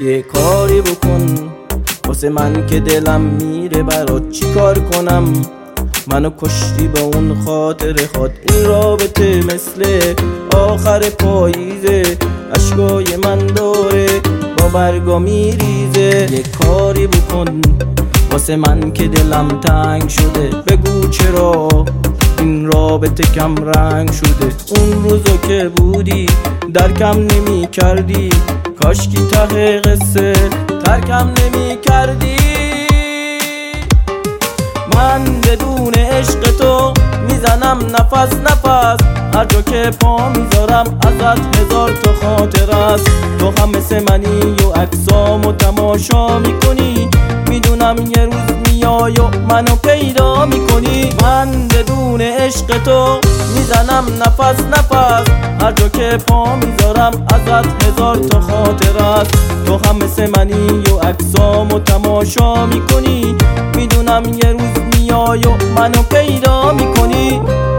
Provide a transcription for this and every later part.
یه کاری بکن واسه من که دلم میره برات، چی کار کنم؟ منو کشتی با اون خاطر خود. این رابطه مثل آخر پاییزه، اشکای من داره با برگا میریزه. یه کاری بکن واسه من که دلم تنگ شده، بگو چرا این رابطه کم رنگ شده. اون روزو که بودی درکم نمی کردی، کاشکی ته قصه ترکم نمی کردی. من بدون عشق تو میزنم نفس نفس، هر جا که پا میذارم ازت هزار تا خاطر است. تو هم مثل منی و عکسامو تماشا میکنی، میدونم یه روز میای و منو پیدا میکنی. من بدون عشق تو میزنم نفس نفس، هر جا که پا میذارم ازت هزار تا خاطر است. تو هم مثل منی و عکسامو تماشا میکنی، میدونم یه روز میای و منو پیدا میکنی.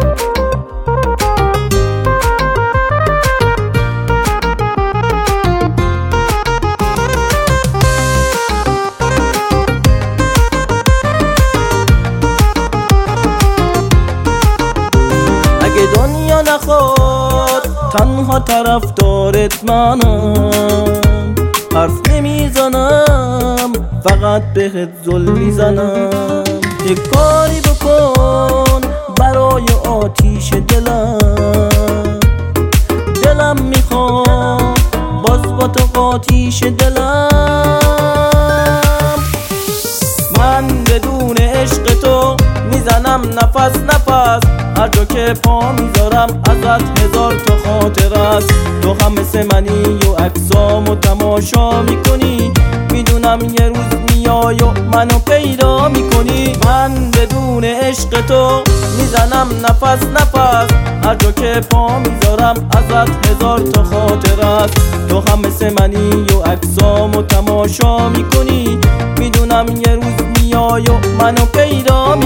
اگه دنیا نخواد تنها طرفدارت منم، حرف نمیزنم فقط بهت زل میزنم. یه کاری بکن برای آتیش دلم میخواد باز با تو آتیش دلم. من بدون عشق تو میزنم نفس نفس، هر جا که پا میذارم ازت هزار تا خاطر است. تو هم مثل منی و عکسامو تماشا میکنی، میدونم یه روز میای و منو پیدا میکنی. من بدون عشق تو میزنم نفس نفس، هر جا که پا میذارم ازت هزار تا خاطر است. تو هم مثل منی و عکسامو تماشا میکنی، میدونم یه روز میای و منو پیدا میکنی.